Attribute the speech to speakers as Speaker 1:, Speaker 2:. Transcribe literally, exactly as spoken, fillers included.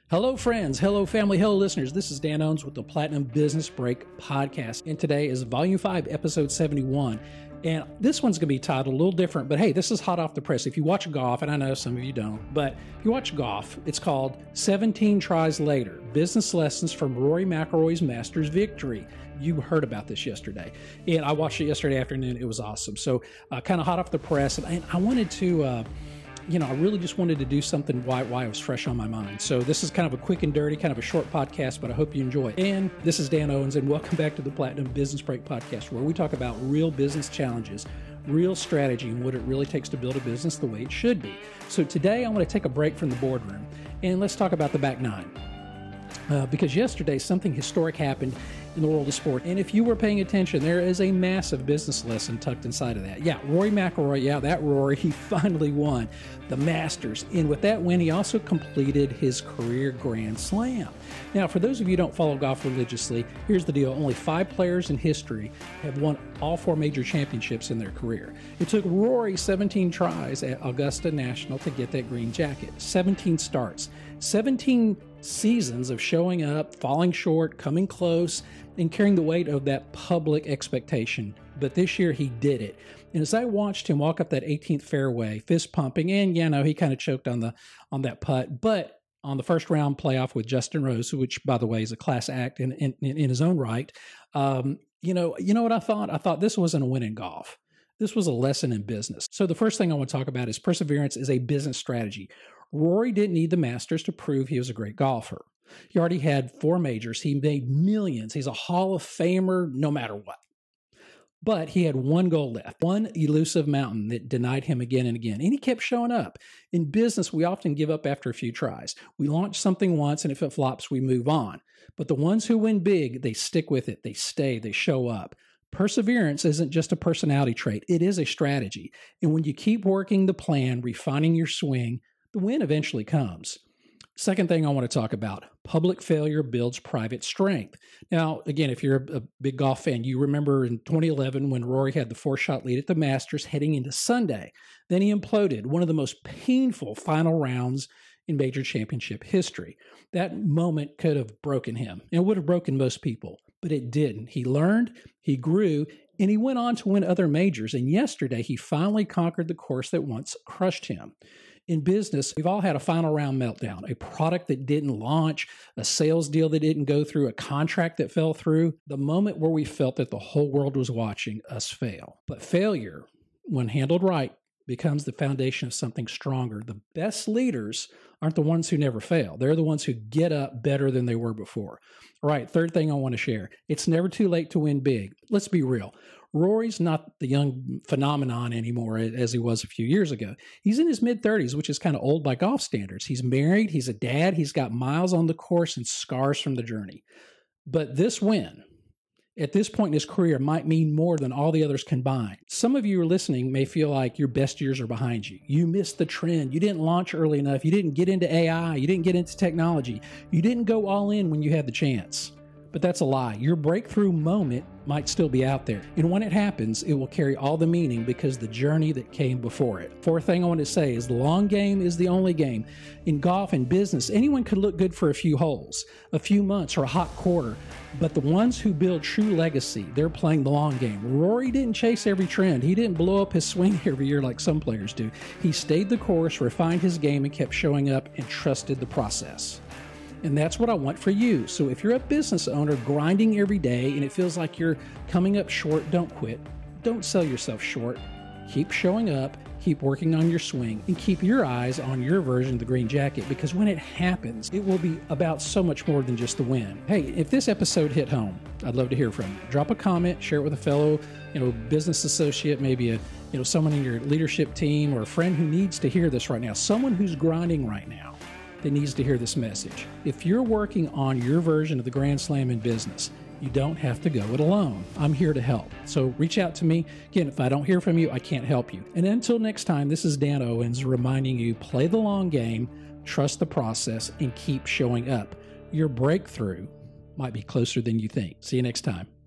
Speaker 1: Hello, friends. Hello, family. Hello, listeners. This is Dan Owens with the Platinum Business Break podcast. And today is Volume five, Episode seventy-one. And this one's going to be titled a little different, but hey, this is hot off the press. If you watch golf, and I know some of you don't, but if you watch golf, it's called seventeen Tries Later, Business Lessons from Rory McIlroy's Masters Victory. You heard about this yesterday. And I watched it yesterday afternoon. It was awesome. So uh, kind of hot off the press. And, and I wanted to... Uh, You know, I really just wanted to do something while, while it was fresh on my mind. So this is kind of a quick and dirty, kind of a short podcast, but I hope you enjoy it. And this is Dan Owens, and welcome back to the Platinum Business Break podcast, where we talk about real business challenges, real strategy, and what it really takes to build a business the way it should be. So today I want to take a break from the boardroom, and let's talk about the back nine. Uh, because yesterday something historic happened in the world of sport. And if you were paying attention, there is a massive business lesson tucked inside of that. Yeah, Rory McIlroy, yeah, that Rory, he finally won the Masters. And with that win, he also completed his career Grand Slam. Now, for those of you who don't follow golf religiously, here's the deal. Only five players in history have won all four major championships in their career. It took Rory seventeen tries at Augusta National to get that green jacket. seventeen starts. seventeen seasons of showing up, falling short, coming close, and carrying the weight of that public expectation. But this year he did it. And as I watched him walk up that eighteenth fairway, fist pumping, and you know, he kind of choked on the on that putt, but on the first round playoff with Justin Rose, which by the way is a class act in in, in his own right, um, you know, you know what I thought? I thought this wasn't a win in golf. This was a lesson in business. So the first thing I want to talk about is perseverance is a business strategy. Rory didn't need the Masters to prove he was a great golfer. He already had four majors. He made millions. He's a Hall of Famer no matter what. But he had one goal left, one elusive mountain that denied him again and again. And he kept showing up. In business, we often give up after a few tries. We launch something once, and if it flops, we move on. But the ones who win big, they stick with it. They stay. They show up. Perseverance isn't just a personality trait. It is a strategy. And when you keep working the plan, refining your swing, the win eventually comes. Second thing I want to talk about, public failure builds private strength. Now, again, if you're a, a big golf fan, you remember in twenty eleven when Rory had the four-shot lead at the Masters heading into Sunday. Then he imploded, one of the most painful final rounds in major championship history. That moment could have broken him, and it would have broken most people, but it didn't. He learned, he grew, and he went on to win other majors. And yesterday, he finally conquered the course that once crushed him. In business, we've all had a final round meltdown, a product that didn't launch, a sales deal that didn't go through, a contract that fell through, the moment where we felt that the whole world was watching us fail. But failure, when handled right, becomes the foundation of something stronger. The best leaders aren't the ones who never fail. They're the ones who get up better than they were before. All right, third thing I want to share. It's never too late to win big. Let's be real. Rory's not the young phenomenon anymore as he was a few years ago. He's in his mid-thirties, which is kind of old by golf standards. He's married, he's a dad, he's got miles on the course and scars from the journey. But this win, at this point in his career, might mean more than all the others combined. Some of you who are listening may feel like your best years are behind you. You missed the trend. You didn't launch early enough. You didn't get into A I. You didn't get into technology. You didn't go all in when you had the chance. But that's a lie. Your breakthrough moment might still be out there. And when it happens, it will carry all the meaning because the journey that came before it. Fourth thing I want to say is the long game is the only game. In golf and business, anyone could look good for a few holes, a few months, or a hot quarter. But the ones who build true legacy, they're playing the long game. Rory didn't chase every trend. He didn't blow up his swing every year like some players do. He stayed the course, refined his game, and kept showing up and trusted the process. And that's what I want for you. So if you're a business owner grinding every day and it feels like you're coming up short, don't quit. Don't sell yourself short. Keep showing up, keep working on your swing, and keep your eyes on your version of the green jacket, because when it happens, it will be about so much more than just the win. Hey, if this episode hit home, I'd love to hear from you. Drop a comment, share it with a fellow, you know, business associate, maybe a, you know, someone in your leadership team or a friend who needs to hear this right now, someone who's grinding right now that needs to hear this message. If you're working on your version of the Grand Slam in business, you don't have to go it alone. I'm here to help. So reach out to me. Again, if I don't hear from you, I can't help you. And until next time, this is Dan Owens reminding you, play the long game, trust the process, and keep showing up. Your breakthrough might be closer than you think. See you next time.